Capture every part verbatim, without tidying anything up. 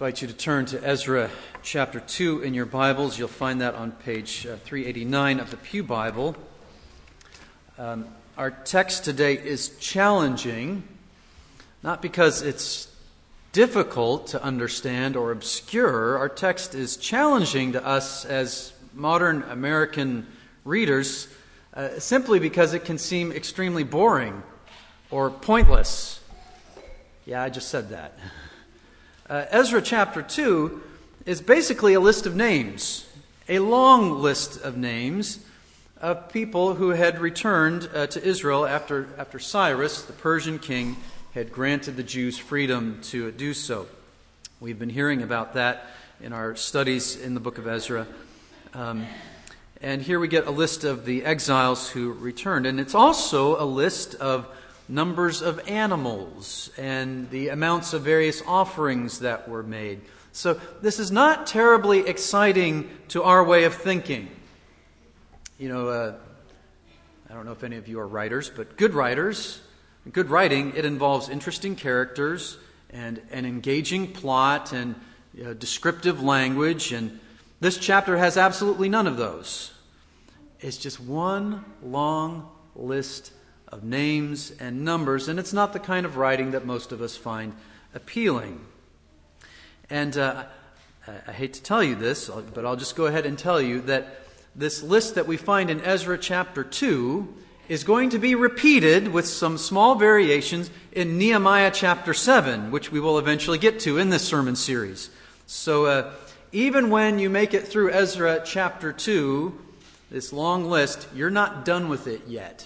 invite you to turn to Ezra chapter two in your Bibles. You'll find that on page uh, three eighty-nine of the Pew Bible. Um, our text today is challenging, not because it's difficult to understand or obscure. Our text is challenging to us as modern American readers uh, simply because it can seem extremely boring or pointless. Yeah, I just said that. Uh, Ezra chapter two is basically a list of names, a long list of names of people who had returned uh, to Israel after, after Cyrus, the Persian king, had granted the Jews freedom to do so. We've been hearing about that in our studies in the book of Ezra. Um, and here we get a list of the exiles who returned. And it's also a list of numbers of animals and the amounts of various offerings that were made. So this is not terribly exciting to our way of thinking. You know, uh, I don't know if any of you are writers, but good writers, good writing, it involves interesting characters and an engaging plot and you know, descriptive language. And this chapter has absolutely none of those. It's just one long list of names and numbers, and it's not the kind of writing that most of us find appealing. And uh, I hate to tell you this, but I'll just go ahead and tell you that this list that we find in Ezra chapter two is going to be repeated with some small variations in Nehemiah chapter seven, which we will eventually get to in this sermon series. So uh, even when you make it through Ezra chapter two, this long list, you're not done with it yet.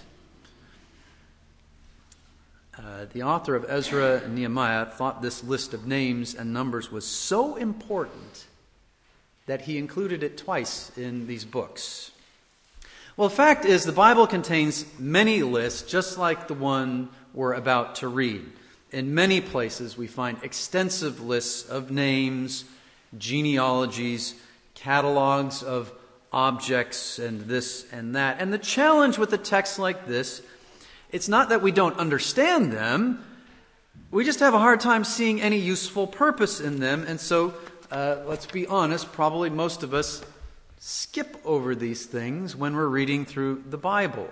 Uh, the author of Ezra and Nehemiah thought this list of names and numbers was so important that he included it twice in these books. Well, the fact is the Bible contains many lists just like the one we're about to read. In many places we find extensive lists of names, genealogies, catalogs of objects and this and that. And the challenge with a text like this, it's not that we don't understand them. We just have a hard time seeing any useful purpose in them. And so, uh, let's be honest, probably most of us skip over these things when we're reading through the Bible.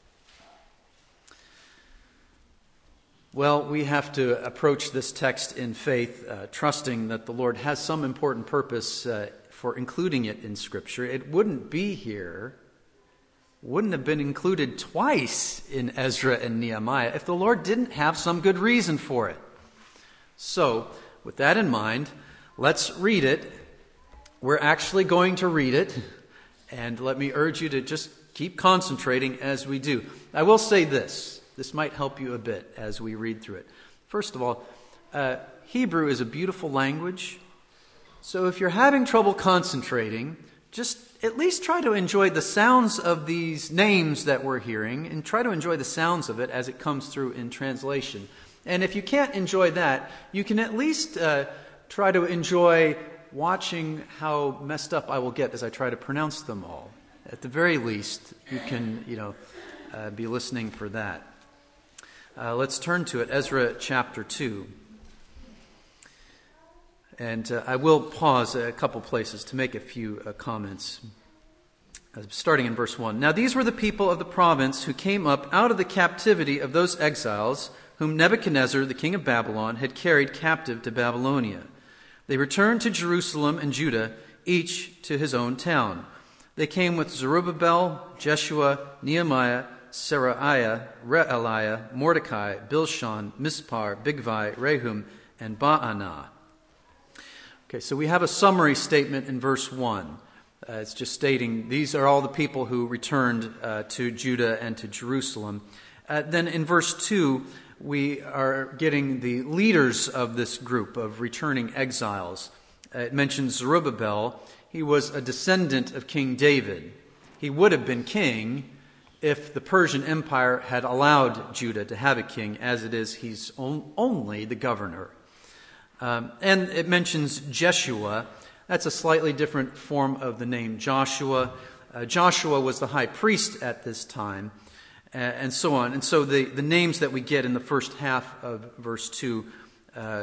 Well, we have to approach this text in faith, uh, trusting that the Lord has some important purpose uh, for including it in Scripture. It wouldn't be here wouldn't have been included twice in Ezra and Nehemiah if the Lord didn't have some good reason for it. So, with that in mind, let's read it. We're actually going to read it, and let me urge you to just keep concentrating as we do. I will say this. This might help you a bit as we read through it. First of all, uh, Hebrew is a beautiful language, so if you're having trouble concentrating, just at least try to enjoy the sounds of these names that we're hearing and try to enjoy the sounds of it as it comes through in translation. And if you can't enjoy that, you can at least uh, try to enjoy watching how messed up I will get as I try to pronounce them all. At the very least, you can, you know, uh, be listening for that. Uh, let's turn to it, Ezra chapter two. And uh, I will pause a couple places to make a few uh, comments. Uh, starting in verse one. Now these were the people of the province who came up out of the captivity of those exiles whom Nebuchadnezzar, the king of Babylon, had carried captive to Babylonia. They returned to Jerusalem and Judah, each to his own town. They came with Zerubbabel, Jeshua, Nehemiah, Seraiah, Realiah, Mordecai, Bilshan, Mispar, Bigvai, Rehum, and Baanah. Okay, so we have a summary statement in verse one. Uh, it's just stating these are all the people who returned uh, to Judah and to Jerusalem. Uh, then in verse two, we are getting the leaders of this group of returning exiles. Uh, it mentions Zerubbabel. He was a descendant of King David. He would have been king if the Persian Empire had allowed Judah to have a king. As it is, he's on, only the governor. Um, and it mentions Jeshua. That's a slightly different form of the name Joshua. Uh, Joshua was the high priest at this time, uh, and so on. And so the, the names that we get in the first half of verse two uh,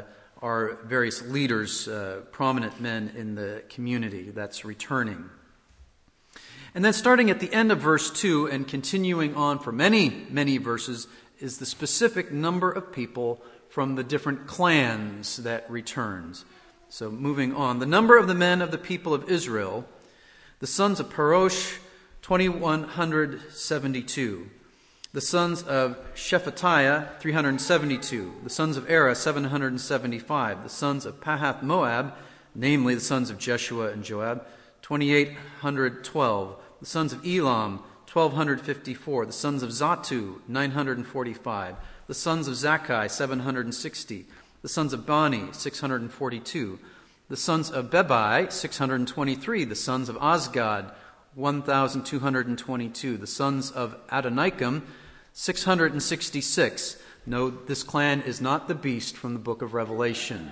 are various leaders, uh, prominent men in the community that's returning. And then starting at the end of verse two and continuing on for many, many verses is the specific number of people from the different clans that returns. So moving on. The number of the men of the people of Israel, the sons of Parosh, two thousand one hundred seventy-two. The sons of Shephatiah, three hundred seventy-two. The sons of Erah, seven hundred seventy-five. The sons of Pahath Moab, namely the sons of Jeshua and Joab, two thousand eight hundred twelve. The sons of Elam, one thousand two hundred fifty-four. The sons of Zatu, nine hundred forty-five. The sons of Zakkai, seven hundred sixty. The sons of Bani, six hundred forty-two. The sons of Bebai, six hundred twenty-three. The sons of Azgad, one thousand two hundred twenty-two. The sons of Adonikam, six hundred sixty-six. No, this clan is not the beast from the book of Revelation.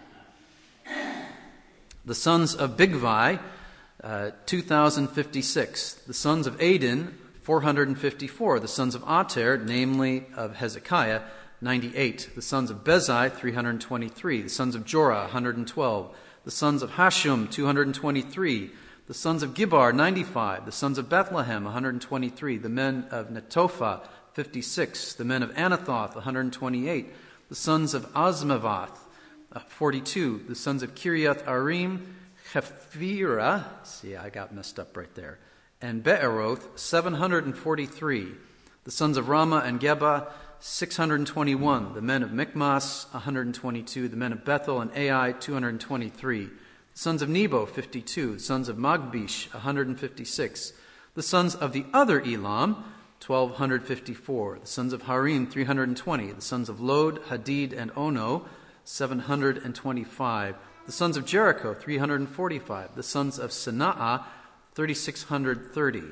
The sons of Bigvai, uh, two thousand fifty-six. The sons of Adin, four hundred fifty-four. The sons of Ater, namely of Hezekiah, ninety-eight. The sons of Bezai, three hundred twenty-three. The sons of Jorah, one hundred twelve. The sons of Hashum, two hundred twenty-three. The sons of Gibbar, ninety-five. The sons of Bethlehem, one hundred twenty-three. The men of Netophah, fifty-six. The men of Anathoth, one hundred twenty-eight. The sons of Azmavath, forty-two. The sons of Kiriath Arim, Chephirah, see, I got messed up right there, and Be'eroth, seven hundred forty-three. The sons of Ramah and Geba, six hundred twenty-one. The men of Michmas, one hundred twenty-two. The men of Bethel and Ai, two hundred twenty-three. The sons of Nebo, fifty-two. The sons of Magbish, one hundred fifty-six. The sons of the other Elam, one thousand two hundred fifty-four. The sons of Harim, three hundred twenty. The sons of Lod, Hadid, and Ono, seven hundred twenty-five. The sons of Jericho, three hundred forty-five. The sons of Sana'a, three thousand six hundred thirty.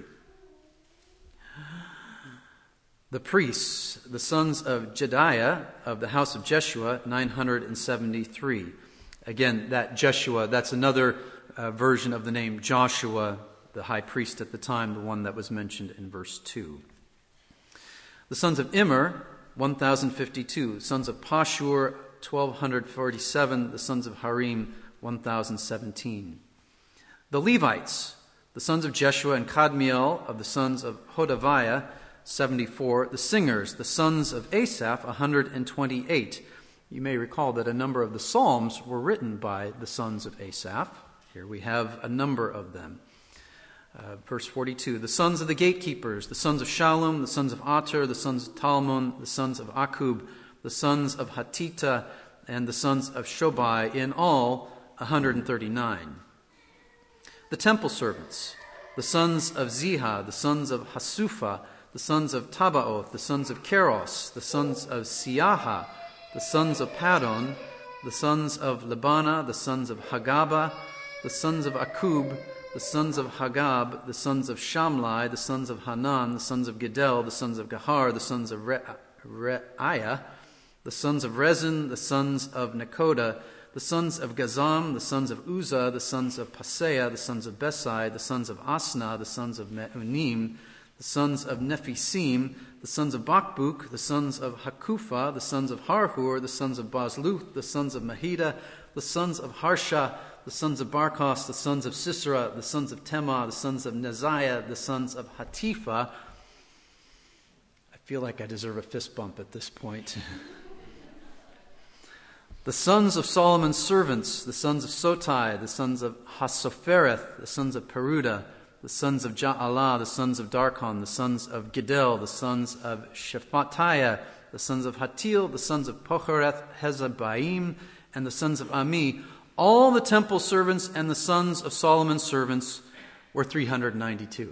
The priests, the sons of Jediah of the house of Jeshua, nine hundred seventy-three. Again, that Jeshua, that's another uh, version of the name Joshua, the high priest at the time, the one that was mentioned in verse two. The sons of Immer, one thousand fifty-two. Sons of Pashur, twelve forty-seven. The sons of Harim, one thousand seventeen. The Levites, the sons of Jeshua and Kadmiel of the sons of Hodaviah, seventy-four. The singers, the sons of Asaph, one hundred twenty-eight. You may recall that a number of the Psalms were written by the sons of Asaph. Here we have a number of them. Uh, verse forty-two, the sons of the gatekeepers, the sons of Shallum, the sons of Ater, the sons of Talmon, the sons of Akub, the sons of Hatita, and the sons of Shobai, in all one hundred thirty-nine. The temple servants, the sons of Ziha, the sons of Hasupha, the sons of Tabaoth, the sons of Keros, the sons of Siaha, the sons of Padon, the sons of Labana, the sons of Hagaba, the sons of Akub, the sons of Hagab, the sons of Shamlai, the sons of Hanan, the sons of Gedel, the sons of Gahar, the sons of Re- Reaiah, the sons of Rezin, the sons of Nekoda, the sons of Gazam, the sons of Uzzah, the sons of Paseah, the sons of Besai, the sons of Asna, the sons of Meunim, the sons of Nephisim, the sons of Bakbuk, the sons of Hakupha, the sons of Harhur, the sons of Bazluth, the sons of Mahida, the sons of Harsha, the sons of Barkos, the sons of Sisera, the sons of Tema, the sons of Neziah, the sons of Hatifa. I feel like I deserve a fist bump at this point. The sons of Solomon's servants, the sons of Sotai, the sons of Hasophereth, the sons of Peruda, the sons of Ja'alah, the sons of Darkon, the sons of Gidel, the sons of Shephatiah, the sons of Hatil, the sons of Pochereth, Hezebaim, and the sons of Ami. All the temple servants and the sons of Solomon's servants were three hundred ninety-two.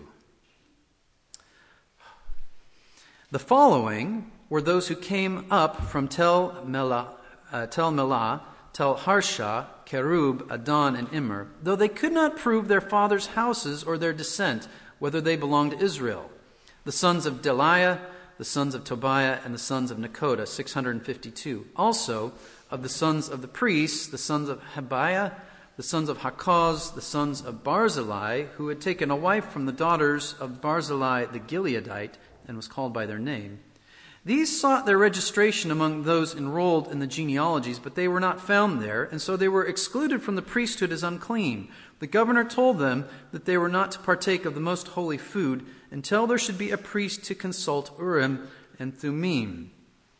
The following were those who came up from Tel Melah, uh, Tel Melah, Tel Harsha, Kerub, Adon, and Immer, though they could not prove their fathers' houses or their descent, whether they belonged to Israel. The sons of Deliah, the sons of Tobiah, and the sons of Nekoda, six hundred fifty-two. Also, of the sons of the priests, the sons of Habiah, the sons of Hakaz, the sons of Barzillai, who had taken a wife from the daughters of Barzillai the Gileadite, and was called by their name. These sought their registration among those enrolled in the genealogies, but they were not found there, and so they were excluded from the priesthood as unclean. The governor told them that they were not to partake of the most holy food until there should be a priest to consult Urim and Thummim.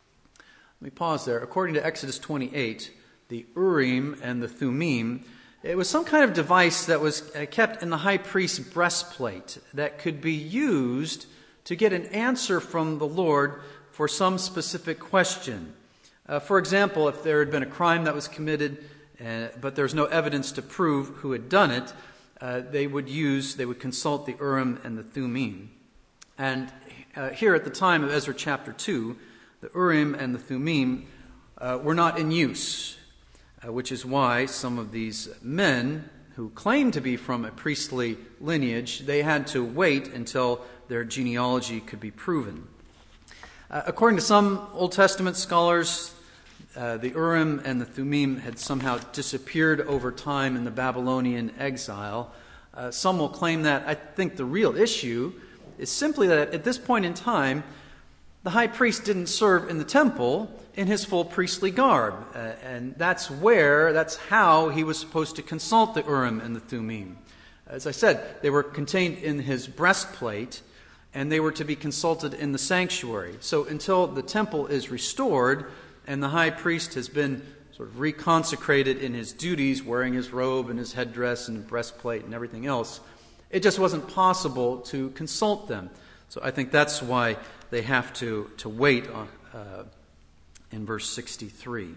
Let me pause there. According to Exodus twenty-eight, the Urim and the Thummim, it was some kind of device that was kept in the high priest's breastplate that could be used to get an answer from the Lord for some specific question. Uh, for example, if there had been a crime that was committed, uh, but there's no evidence to prove who had done it, uh, they would use, they would consult the Urim and the Thummim. And uh, here at the time of Ezra chapter two, the Urim and the Thummim uh, were not in use, uh, which is why some of these men who claimed to be from a priestly lineage, they had to wait until their genealogy could be proven. Uh, according to some Old Testament scholars, uh, the Urim and the Thummim had somehow disappeared over time in the Babylonian exile. Uh, some will claim that. I think the real issue is simply that at this point in time, the high priest didn't serve in the temple in his full priestly garb. Uh, and that's where, that's how he was supposed to consult the Urim and the Thummim. As I said, they were contained in his breastplate, and they were to be consulted in the sanctuary. So until the temple is restored and the high priest has been sort of reconsecrated in his duties, wearing his robe and his headdress and breastplate and everything else, it just wasn't possible to consult them. So I think that's why they have to, to wait on, uh, in verse sixty-three.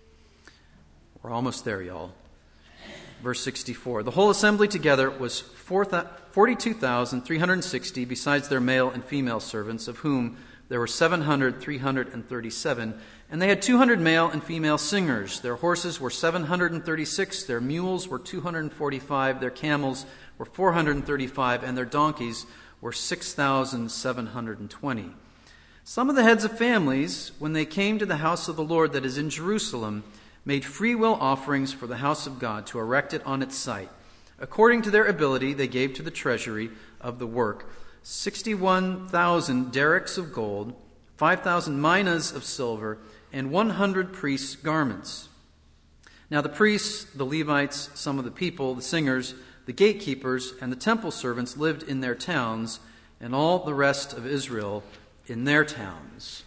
We're almost there, y'all. Verse sixty-four. The whole assembly together was forty-two thousand three hundred sixty, besides their male and female servants, of whom there were seven hundred three hundred thirty-seven. And they had two hundred male and female singers. Their horses were seven hundred thirty-six, their mules were two hundred forty-five, their camels were four hundred thirty-five, and their donkeys were six thousand seven hundred twenty. Some of the heads of families, when they came to the house of the Lord that is in Jerusalem, made free will offerings for the house of God to erect it on its site. According to their ability, they gave to the treasury of the work sixty-one thousand derricks of gold, five thousand minas of silver, and one hundred priests' garments. Now the priests, the Levites, some of the people, the singers, the gatekeepers, and the temple servants lived in their towns, and all the rest of Israel in their towns.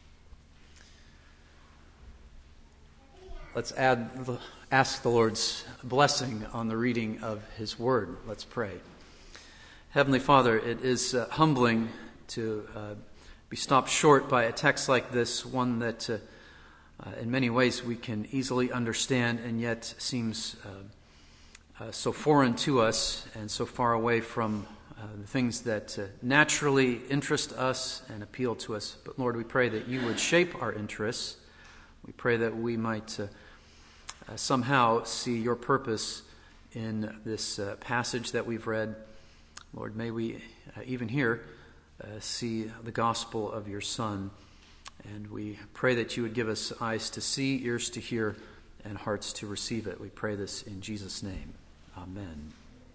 Let's add, ask the Lord's blessing on the reading of His Word. Let's pray. Heavenly Father, it is uh, humbling to uh, be stopped short by a text like this, one that uh, uh, in many ways we can easily understand and yet seems uh, uh, so foreign to us and so far away from uh, the things that uh, naturally interest us and appeal to us. But Lord, we pray that you would shape our interests. We pray that we might uh, uh, somehow see your purpose in this uh, passage that we've read. Lord, may we uh, even here uh, see the gospel of your Son. And we pray that you would give us eyes to see, ears to hear, and hearts to receive it. We pray this in Jesus' name. Amen.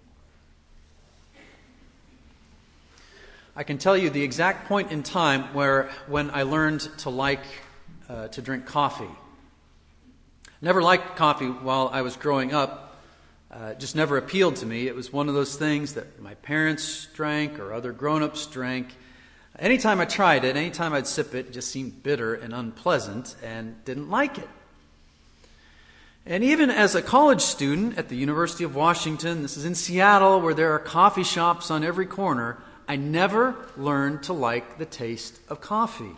I can tell you the exact point in time where when I learned to like uh, to drink coffee. Never liked coffee while I was growing up. Uh, it just never appealed to me. It was one of those things that my parents drank or other grown-ups drank. Anytime I tried it, anytime I'd sip it, it just seemed bitter and unpleasant and didn't like it. And even as a college student at the University of Washington, this is in Seattle where there are coffee shops on every corner, I never learned to like the taste of coffee.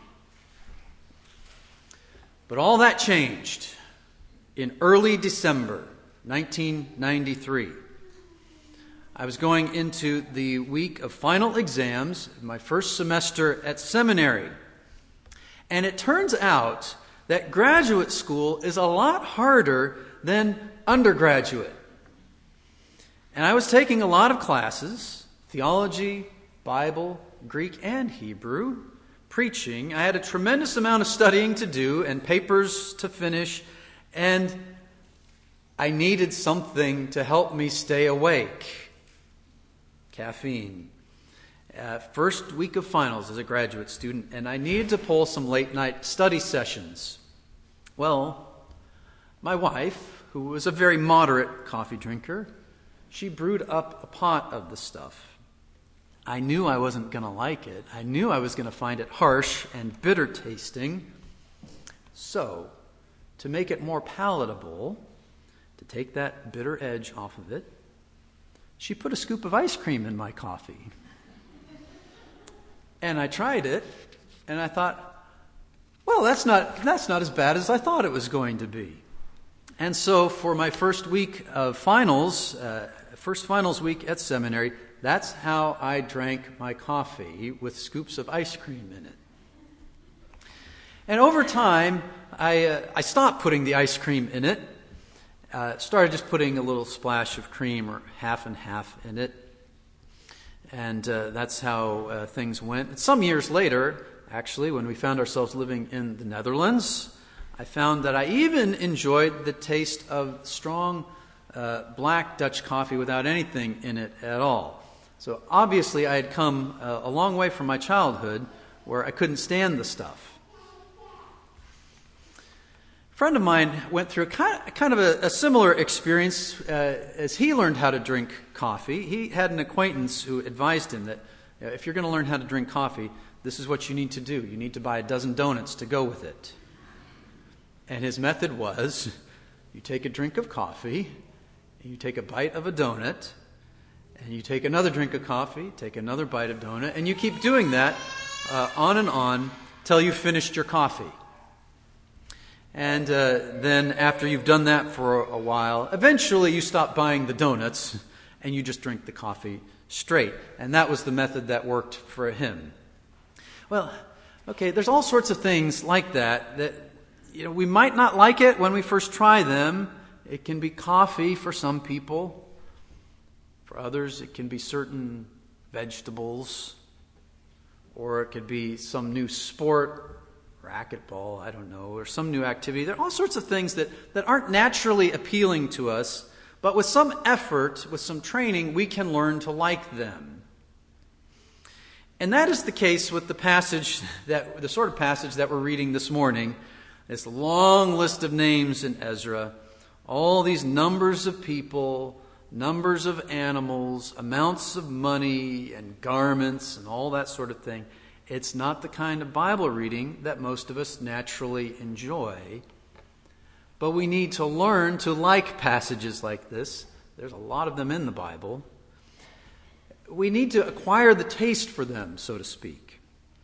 But all that changed in early December nineteen ninety-three. I was going into the week of final exams, my first semester at seminary. And it turns out that graduate school is a lot harder than undergraduate. And I was taking a lot of classes, theology, Bible, Greek, and Hebrew, preaching. I had a tremendous amount of studying to do and papers to finish, and I needed something to help me stay awake. Caffeine. uh, first week of finals as a graduate student, and I needed to pull some late-night study sessions. Well, my wife, who was a very moderate coffee drinker, she brewed up a pot of the stuff. I knew I wasn't going to like it. I knew I was going to find it harsh and bitter tasting. So, to make it more palatable, to take that bitter edge off of it, she put a scoop of ice cream in my coffee. And I tried it, and I thought, well, that's not that's not as bad as I thought it was going to be. And so for my first week of finals, uh, first finals week at seminary, that's how I drank my coffee, with scoops of ice cream in it. And over time, I uh, I stopped putting the ice cream in it. Uh, started just putting a little splash of cream or half and half in it. And uh, that's how uh, things went. Some years later, actually, when we found ourselves living in the Netherlands, I found that I even enjoyed the taste of strong uh, black Dutch coffee without anything in it at all. So obviously I had come uh, a long way from my childhood where I couldn't stand the stuff. A friend of mine went through kind of, kind of a, a similar experience uh, as he learned how to drink coffee. He had an acquaintance who advised him that uh, if you're going to learn how to drink coffee, this is what you need to do. You need to buy a dozen donuts to go with it. And his method was, you take a drink of coffee, and you take a bite of a donut, and you take another drink of coffee, take another bite of donut, and you keep doing that uh, on and on till you've finished your coffee. And uh, then after you've done that for a while, eventually you stop buying the donuts and you just drink the coffee straight. And that was the method that worked for him. Well, okay, there's all sorts of things like that that, you know, we might not like it when we first try them. It can be coffee for some people. For others, it can be certain vegetables, or it could be some new sport, racquetball, I don't know, or some new activity. There are all sorts of things that, that aren't naturally appealing to us, but with some effort, with some training, we can learn to like them. And that is the case with the passage, that the sort of passage that we're reading this morning. This long list of names in Ezra, all these numbers of people, numbers of animals, amounts of money and garments and all that sort of thing. It's not the kind of Bible reading that most of us naturally enjoy. But we need to learn to like passages like this. There's a lot of them in the Bible. We need to acquire the taste for them, so to speak.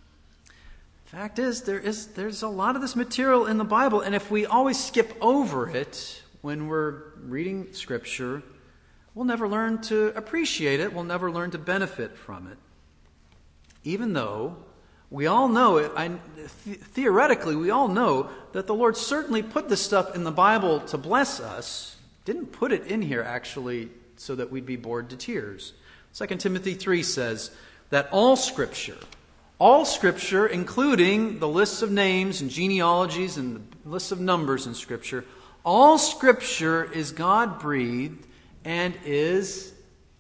Fact is, there is there's a lot of this material in the Bible, and if we always skip over it when we're reading Scripture, we'll never learn to appreciate it. We'll never learn to benefit from it. Even though we all know it, I, th- theoretically, we all know that the Lord certainly put this stuff in the Bible to bless us. Didn't put it in here, actually, so that we'd be bored to tears. Second Timothy three says that all Scripture, all Scripture, including the lists of names and genealogies and the lists of numbers in Scripture, all Scripture is God-breathed and is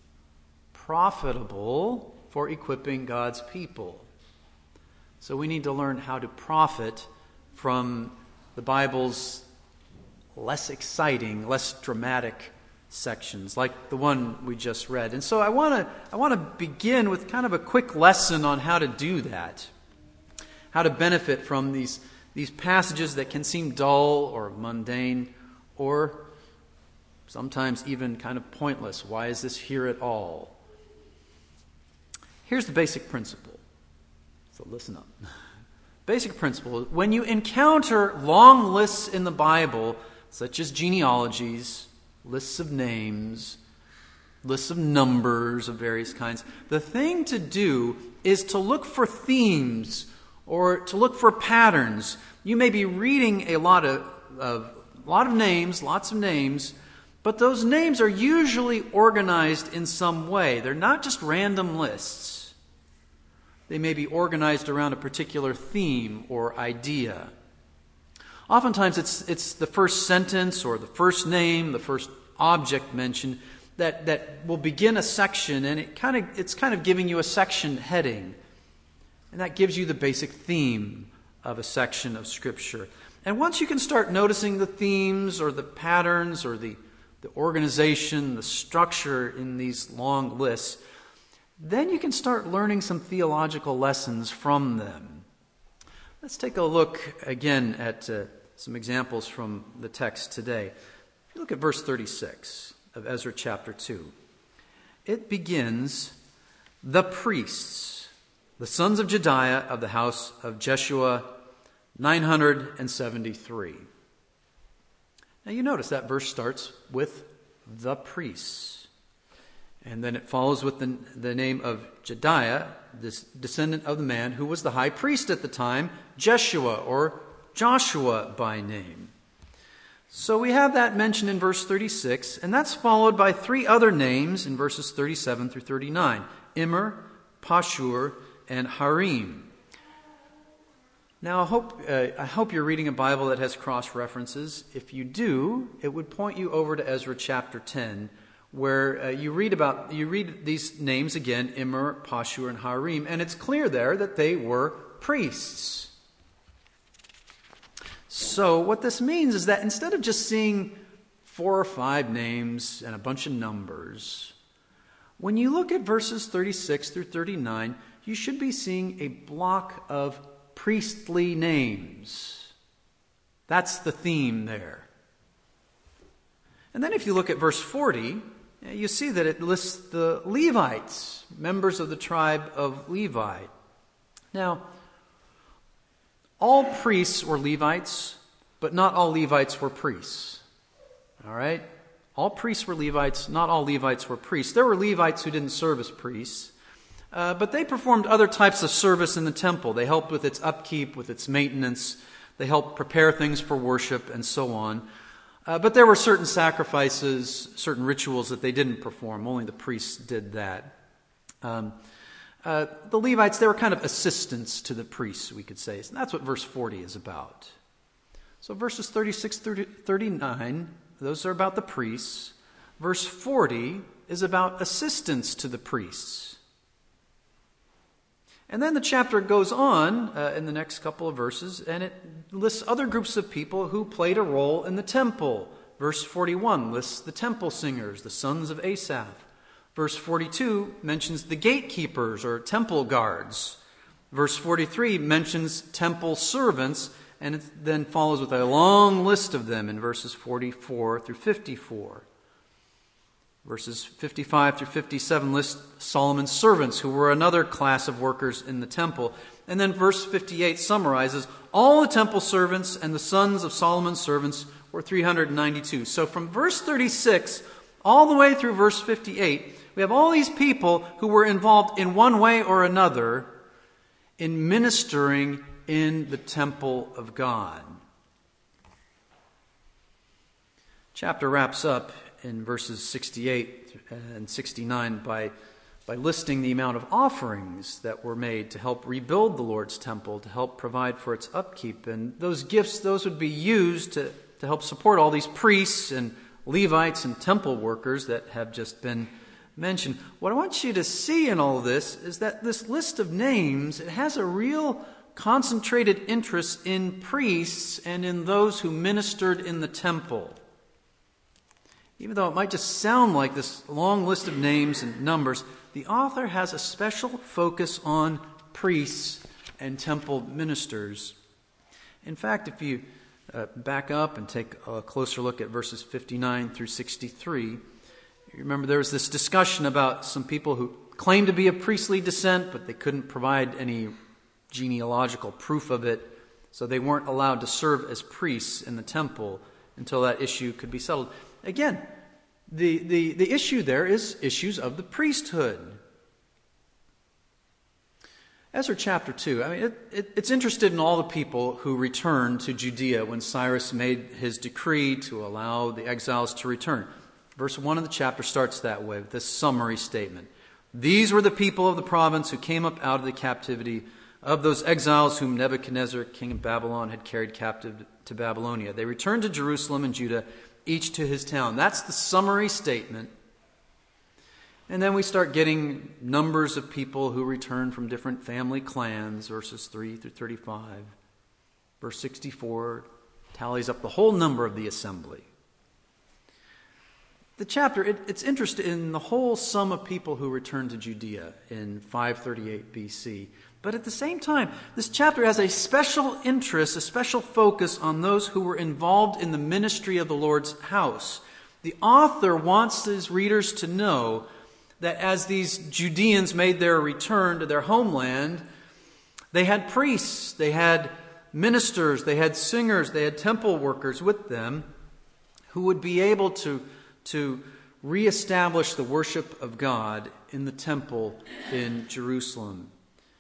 profitable for equipping God's people. So we need to learn how to profit from the Bible's less exciting, less dramatic sections, like the one we just read. And so I want to I want to begin with kind of a quick lesson on how to do that, how to benefit from these these passages that can seem dull or mundane, or sometimes even kind of pointless. Why is this here at all? Here's the basic principle. So listen up. Basic principle. When you encounter long lists in the Bible, such as genealogies, lists of names, lists of numbers of various kinds, the thing to do is to look for themes or to look for patterns. You may be reading a lot of, of, a lot of names, lots of names, but those names are usually organized in some way. They're not just random lists. They may be organized around a particular theme or idea. Oftentimes it's it's the first sentence or the first name, the first object mentioned that, that will begin a section, and it kind of it's kind of giving you a section heading. And that gives you the basic theme of a section of Scripture. And once you can start noticing the themes or the patterns or the, the organization, the structure in these long lists, then you can start learning some theological lessons from them. Let's take a look again at uh, some examples from the text today. If you look at verse thirty-six of Ezra chapter two, it begins, "The priests, the sons of Jediah of the house of Jeshua, nine hundred seventy-three. Now you notice that verse starts with the priests. And then it follows with the, the name of Jediah, this descendant of the man who was the high priest at the time, Jeshua or Joshua by name. So we have that mentioned in verse thirty-six, and that's followed by three other names in verses thirty-seven through thirty-nine, Immer, Pashur, and Harim. Now, I hope, uh, I hope you're reading a Bible that has cross-references. If you do, it would point you over to Ezra chapter ten, where uh, you read about you read these names again, Immer, Pashur, and Harim, and it's clear there that they were priests. So what this means is that instead of just seeing four or five names and a bunch of numbers, when you look at verses thirty-six through thirty-nine, you should be seeing a block of priestly names. That's the theme there. And then if you look at verse forty, you see that it lists the Levites, members of the tribe of Levi. Now, all priests were Levites, but not all Levites were priests. All right? All priests were Levites, not all Levites were priests. There were Levites who didn't serve as priests, uh, but they performed other types of service in the temple. They helped with its upkeep, with its maintenance. They helped prepare things for worship and so on. Uh, but there were certain sacrifices, certain rituals that they didn't perform. Only the priests did that. Um, uh, the Levites, they were kind of assistants to the priests, we could say. And that's what verse forty is about. So verses thirty-six through thirty-nine, those are about the priests. Verse forty is about assistants to the priests. And then the chapter goes on uh, in the next couple of verses, and it lists other groups of people who played a role in the temple. Verse forty-one lists the temple singers, the sons of Asaph. Verse forty-two mentions the gatekeepers or temple guards. Verse forty-three mentions temple servants, and it then follows with a long list of them in verses forty-four through fifty-four. Verses fifty-five through fifty-seven list Solomon's servants, who were another class of workers in the temple. And then verse fifty-eight summarizes all the temple servants and the sons of Solomon's servants were three hundred ninety-two. So from verse thirty-six all the way through verse fifty-eight, we have all these people who were involved in one way or another in ministering in the temple of God. Chapter wraps up in verses sixty-eight and sixty-nine by, by listing the amount of offerings that were made to help rebuild the Lord's temple, to help provide for its upkeep. And those gifts, those would be used to, to help support all these priests and Levites and temple workers that have just been mentioned. What I want you to see in all this is that this list of names, it has a real concentrated interest in priests and in those who ministered in the temple. Even though it might just sound like this long list of names and numbers, the author has a special focus on priests and temple ministers. In fact, if you uh, back up and take a closer look at verses fifty-nine through sixty-three, you remember there was this discussion about some people who claimed to be of priestly descent, but they couldn't provide any genealogical proof of it, so they weren't allowed to serve as priests in the temple until that issue could be settled. Again, the, the, the issue there is issues of the priesthood. Ezra chapter two, I mean, it, it, it's interested in all the people who returned to Judea when Cyrus made his decree to allow the exiles to return. Verse one of the chapter starts that way with this summary statement. These were the people of the province who came up out of the captivity of those exiles whom Nebuchadnezzar, king of Babylon, had carried captive to Babylonia. They returned to Jerusalem and Judah, each to his town. That's the summary statement. And then we start getting numbers of people who return from different family clans, verses three through thirty-five. Verse sixty-four tallies up the whole number of the assembly. The chapter, it, it's interested in the whole sum of people who returned to Judea in five thirty-eight B C. But at the same time, this chapter has a special interest, a special focus on those who were involved in the ministry of the Lord's house. The author wants his readers to know that as these Judeans made their return to their homeland, they had priests, they had ministers, they had singers, they had temple workers with them who would be able to, to reestablish the worship of God in the temple in Jerusalem.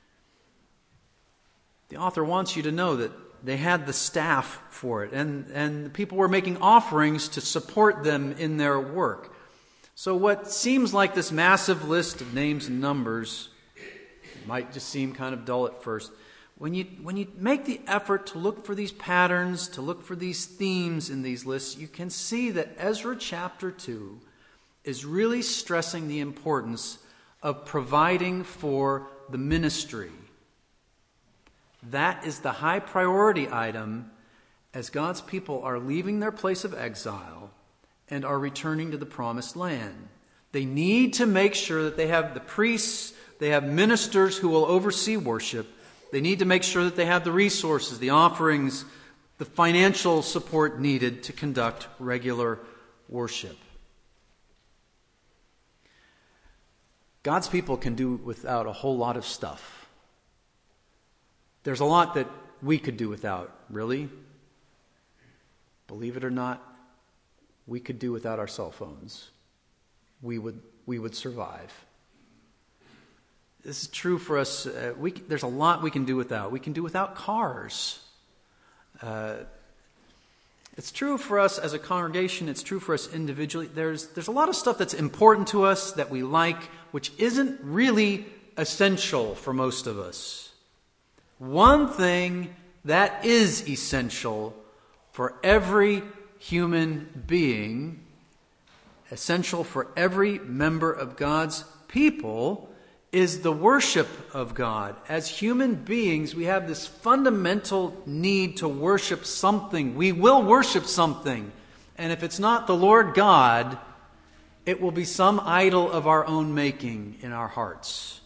The author wants you to know that they had the staff for it, and, and the people were making offerings to support them in their work. So what seems like this massive list of names and numbers might just seem kind of dull at first. When you, when you make the effort to look for these patterns, to look for these themes in these lists, you can see that Ezra chapter two is really stressing the importance of providing for the ministry. That is the high priority item as God's people are leaving their place of exile and are returning to the promised land. They need to make sure that they have the priests, they have ministers who will oversee worship. They need to make sure that they have the resources, the offerings, the financial support needed to conduct regular worship. God's people can do without a whole lot of stuff. There's a lot that we could do without, really. Believe it or not, we could do without our cell phones. We would we would survive. This is true for us. Uh, we, there's a lot we can do without. We can do without cars. Uh, it's true for us as a congregation. It's true for us individually. There's there's a lot of stuff that's important to us that we like, which isn't really essential for most of us. One thing that is essential for every human being, essential for every member of God's people, is the worship of God. As human beings, we have this fundamental need to worship something. We will worship something. And if it's not the Lord God, it will be some idol of our own making in our hearts.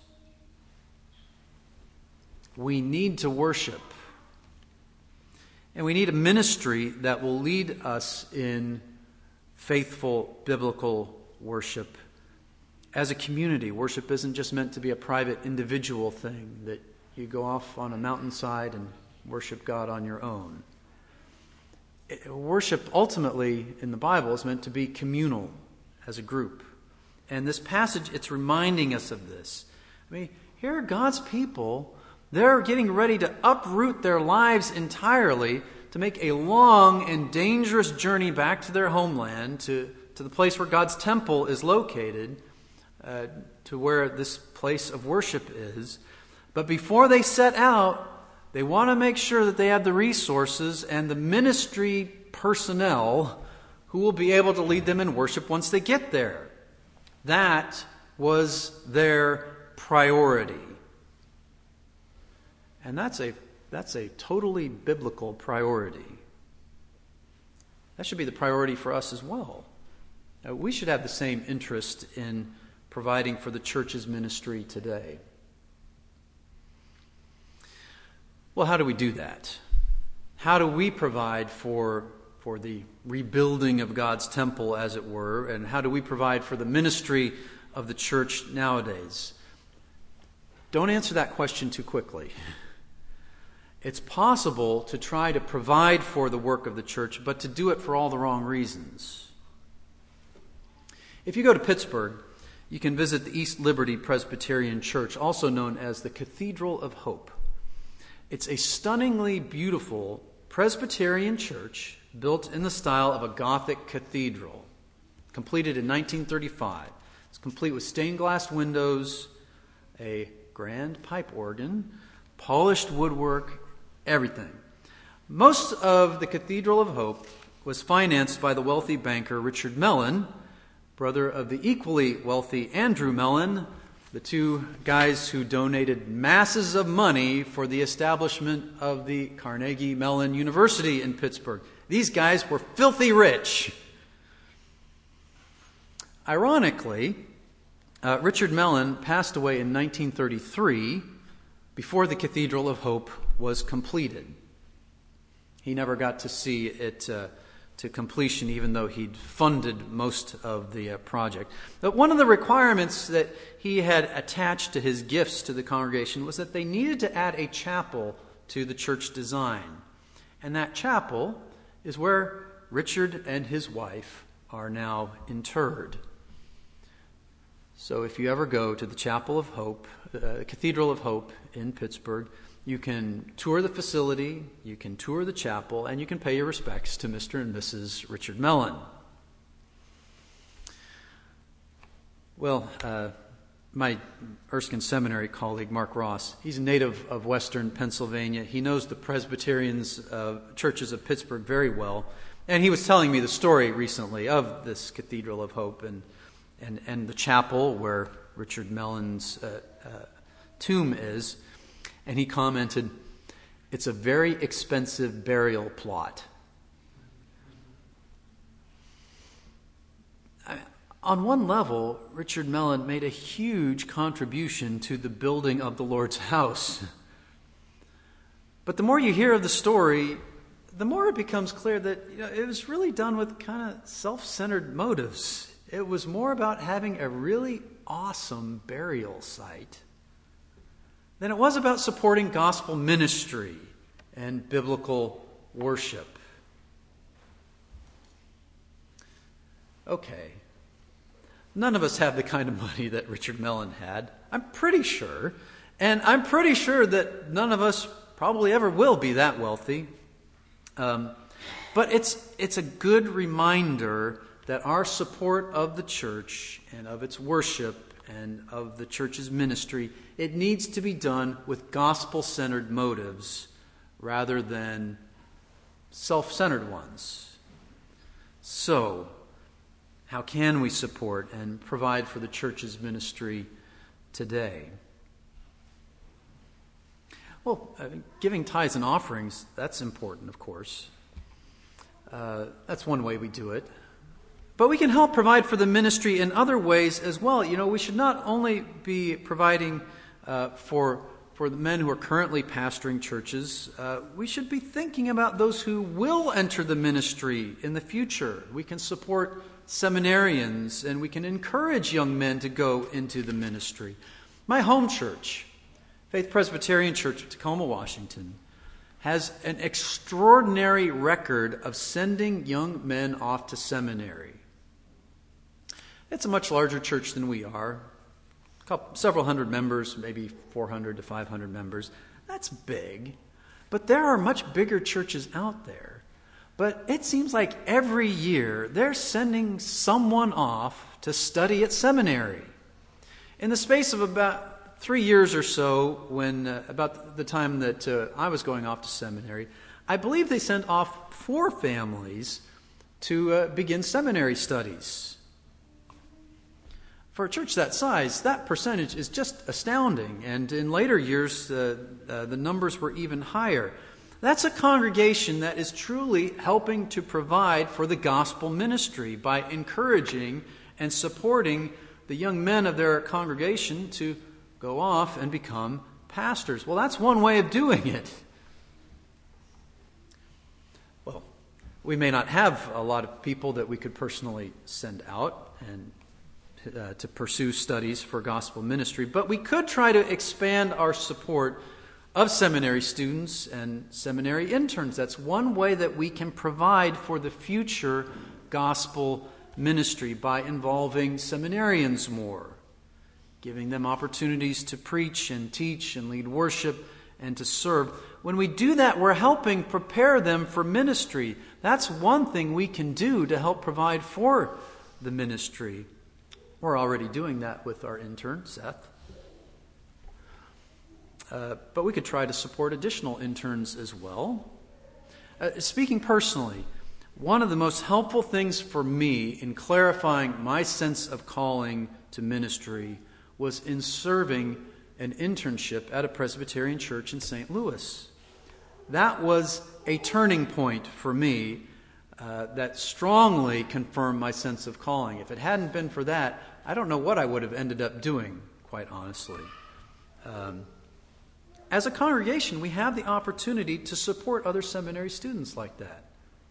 We need to worship. And we need a ministry that will lead us in faithful biblical worship. As a community, worship isn't just meant to be a private individual thing that you go off on a mountainside and worship God on your own. Worship ultimately in the Bible is meant to be communal as a group. And this passage, it's reminding us of this. I mean, here are God's people. They're getting ready to uproot their lives entirely to make a long and dangerous journey back to their homeland, to, to the place where God's temple is located, uh, to where this place of worship is. But before they set out, they want to make sure that they have the resources and the ministry personnel who will be able to lead them in worship once they get there. That was their priority. And that's a that's a totally biblical priority. That should be the priority for us as well. Uh, we should have the same interest in providing for the church's ministry today. Well, how do we do that? How do we provide for, for the rebuilding of God's temple, as it were, and how do we provide for the ministry of the church nowadays? Don't answer that question too quickly. It's possible to try to provide for the work of the church, but to do it for all the wrong reasons. If you go to Pittsburgh, you can visit the East Liberty Presbyterian Church, also known as the Cathedral of Hope. It's a stunningly beautiful Presbyterian church built in the style of a Gothic cathedral, completed in nineteen thirty-five. It's complete with stained glass windows, a grand pipe organ, polished woodwork, everything. Most of the Cathedral of Hope was financed by the wealthy banker Richard Mellon, brother of the equally wealthy Andrew Mellon, the two guys who donated masses of money for the establishment of the Carnegie Mellon University in Pittsburgh. These guys were filthy rich. Ironically, uh, Richard Mellon passed away in nineteen thirty-three before the Cathedral of Hope was completed. He never got to see it uh, to completion, even though he'd funded most of the uh, project. But one of the requirements that he had attached to his gifts to the congregation was that they needed to add a chapel to the church design. And that chapel is where Richard and his wife are now interred. So if you ever go to the Chapel of Hope, uh, Cathedral of Hope in Pittsburgh, you can tour the facility, you can tour the chapel, and you can pay your respects to Mister and Missus Richard Mellon. Well, uh, my Erskine Seminary colleague, Mark Ross, he's a native of western Pennsylvania. He knows the Presbyterians uh, churches of Pittsburgh very well. And he was telling me the story recently of this Cathedral of Hope and and, and the chapel where Richard Mellon's uh, uh, tomb is. And he commented, "It's a very expensive burial plot." I, on one level, Richard Mellon made a huge contribution to the building of the Lord's house. But the more you hear of the story, the more it becomes clear that, you know, it was really done with kind of self-centered motives. It was more about having a really awesome burial site than it was about supporting gospel ministry and biblical worship. Okay. None of us have the kind of money that Richard Mellon had. I'm pretty sure. And I'm pretty sure that none of us probably ever will be that wealthy. Um, but it's it's a good reminder that our support of the church and of its worship and of the church's ministry, it needs to be done with gospel-centered motives rather than self-centered ones. So, how can we support and provide for the church's ministry today? Well, uh, giving tithes and offerings, that's important, of course. Uh, that's one way we do it. But we can help provide for the ministry in other ways as well. You know, we should not only be providing uh, for for the men who are currently pastoring churches, uh, we should be thinking about those who will enter the ministry in the future. We can support seminarians, and we can encourage young men to go into the ministry. My home church, Faith Presbyterian Church of Tacoma, Washington, has an extraordinary record of sending young men off to seminary. It's a much larger church than we are. A couple, several hundred members, maybe four hundred to five hundred members. That's big. But there are much bigger churches out there. But it seems like every year they're sending someone off to study at seminary. In the space of about three years or so, when uh, about the time that uh, I was going off to seminary, I believe they sent off four families to uh, begin seminary studies. For a church that size, that percentage is just astounding. And in later years, uh, uh, the numbers were even higher. That's a congregation that is truly helping to provide for the gospel ministry by encouraging and supporting the young men of their congregation to go off and become pastors. Well, that's one way of doing it. Well, we may not have a lot of people that we could personally send out and uh, to pursue studies for gospel ministry, but we could try to expand our support of seminary students and seminary interns. That's one way that we can provide for the future gospel ministry, by involving seminarians more, giving them opportunities to preach and teach and lead worship and to serve. When we do that, we're helping prepare them for ministry. That's one thing we can do to help provide for the ministry. We're already doing that with our intern, Seth. Uh, but we could try to support additional interns as well. Uh, speaking personally, One of the most helpful things for me in clarifying my sense of calling to ministry was in serving an internship at a Presbyterian church in Saint Louis. That was a turning point for me uh, that strongly confirmed my sense of calling. If it hadn't been for that, I don't know what I would have ended up doing, quite honestly. Um, as a congregation, we have the opportunity to support other seminary students like that.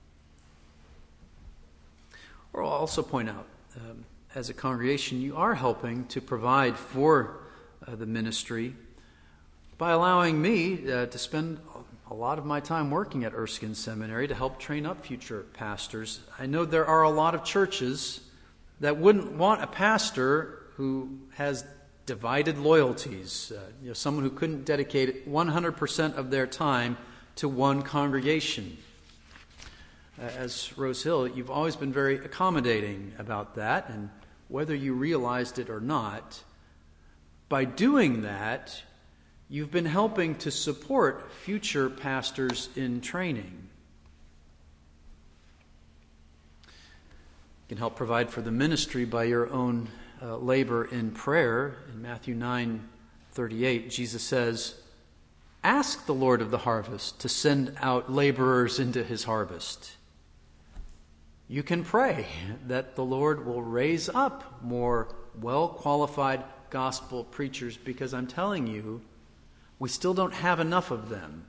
Or I'll also point out, um, as a congregation, you are helping to provide for uh, the ministry by allowing me uh, to spend a lot of my time working at Erskine Seminary to help train up future pastors. I know there are a lot of churches that wouldn't want a pastor who has divided loyalties, uh, you know, someone who couldn't dedicate one hundred percent of their time to one congregation. Uh, as Rose Hill, you've always been very accommodating about that, and whether you realized it or not, by doing that, you've been helping to support future pastors in training. You can help provide for the ministry by your own uh, labor in prayer. In Matthew nine thirty-eight, Jesus says, "Ask the Lord of the harvest to send out laborers into his harvest." You can pray that the Lord will raise up more well-qualified gospel preachers, because I'm telling you, we still don't have enough of them.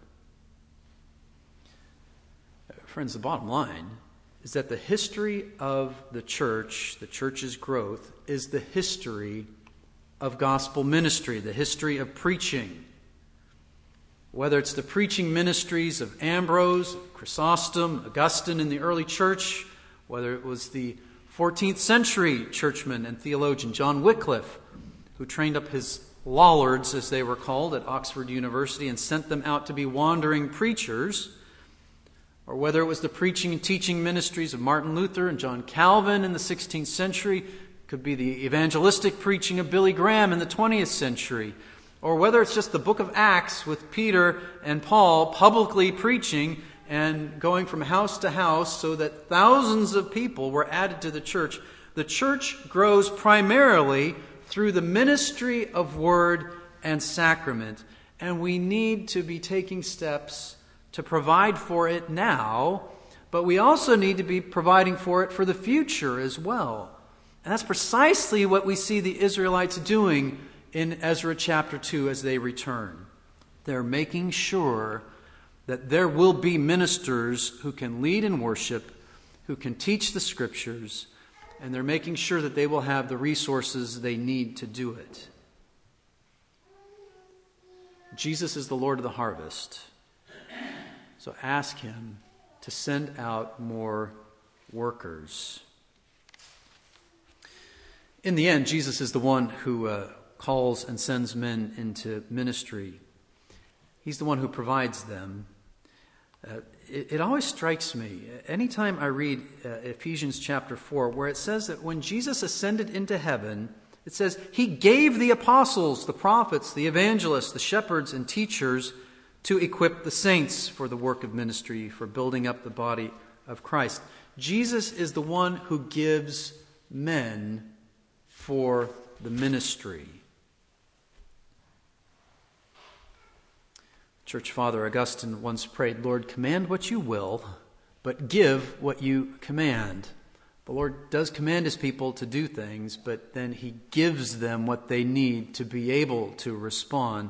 Friends, the bottom line is that the history of the church, the church's growth, is the history of gospel ministry, the history of preaching. Whether it's the preaching ministries of Ambrose, Chrysostom, Augustine in the early church, whether it was the fourteenth century churchman and theologian John Wycliffe, who trained up his Lollards, as they were called, at Oxford University and sent them out to be wandering preachers, or whether it was the preaching and teaching ministries of Martin Luther and John Calvin in the sixteenth century, could be the evangelistic preaching of Billy Graham in the twentieth century, or whether it's just the book of Acts with Peter and Paul publicly preaching and going from house to house so that thousands of people were added to the church. The church grows primarily through the ministry of word and sacrament, and we need to be taking steps to provide for it now, but we also need to be providing for it for the future as well. And that's precisely what we see the Israelites doing in Ezra chapter two as they return. They're making sure that there will be ministers who can lead in worship, who can teach the scriptures, and they're making sure that they will have the resources they need to do it. Jesus is the Lord of the harvest. So ask him to send out more workers. In the end, Jesus is the one who uh, calls and sends men into ministry. He's the one who provides them. Uh, it, it always strikes me, anytime I read uh, Ephesians chapter four, where it says that when Jesus ascended into heaven, it says he gave the apostles, the prophets, the evangelists, the shepherds, and teachers to equip the saints for the work of ministry, for building up the body of Christ. Jesus is the one who gives men for the ministry. Church Father Augustine once prayed, "Lord, command what you will, but give what you command." The Lord does command his people to do things, but then he gives them what they need to be able to respond.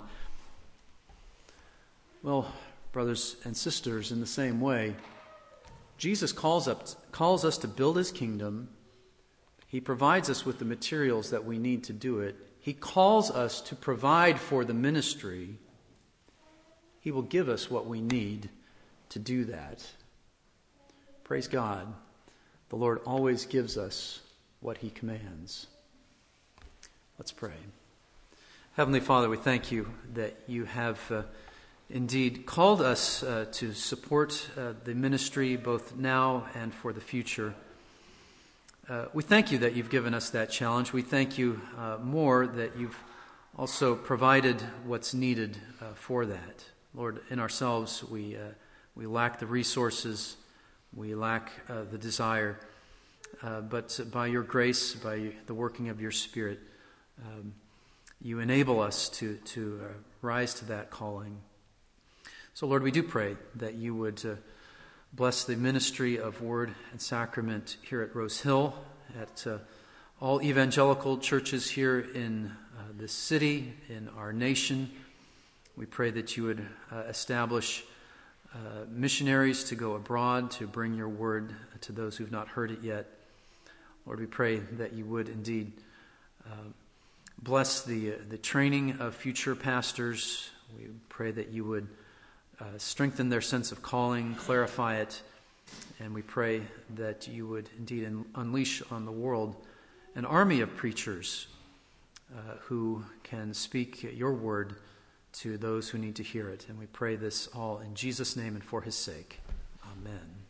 Well, brothers and sisters, in the same way, Jesus calls us, calls us to build his kingdom. He provides us with the materials that we need to do it. He calls us to provide for the ministry. He will give us what we need to do that. Praise God. The Lord always gives us what he commands. Let's pray. Heavenly Father, we thank you that you have uh, indeed called us uh, to support uh, the ministry both now and for the future. Uh, we thank you that you've given us that challenge. We thank you uh, more that you've also provided what's needed uh, for that. Lord, in ourselves, we uh, we lack the resources We lack uh, the desire. Uh, but by your grace, by the working of your Spirit, um, you enable us to, to uh, rise to that calling. So, Lord, we do pray that you would uh, bless the ministry of Word and Sacrament here at Rose Hill, at uh, all evangelical churches here in uh, this city, in our nation. We pray that you would uh, establish uh, missionaries to go abroad to bring your word to those who've not heard it yet. Lord, we pray that you would indeed uh, bless the uh, the training of future pastors. We pray that you would uh, strengthen their sense of calling, clarify it, and we pray that you would indeed un- unleash on the world an army of preachers uh, who can speak your word to those who need to hear it. And we pray this all in Jesus' name and for his sake. Amen.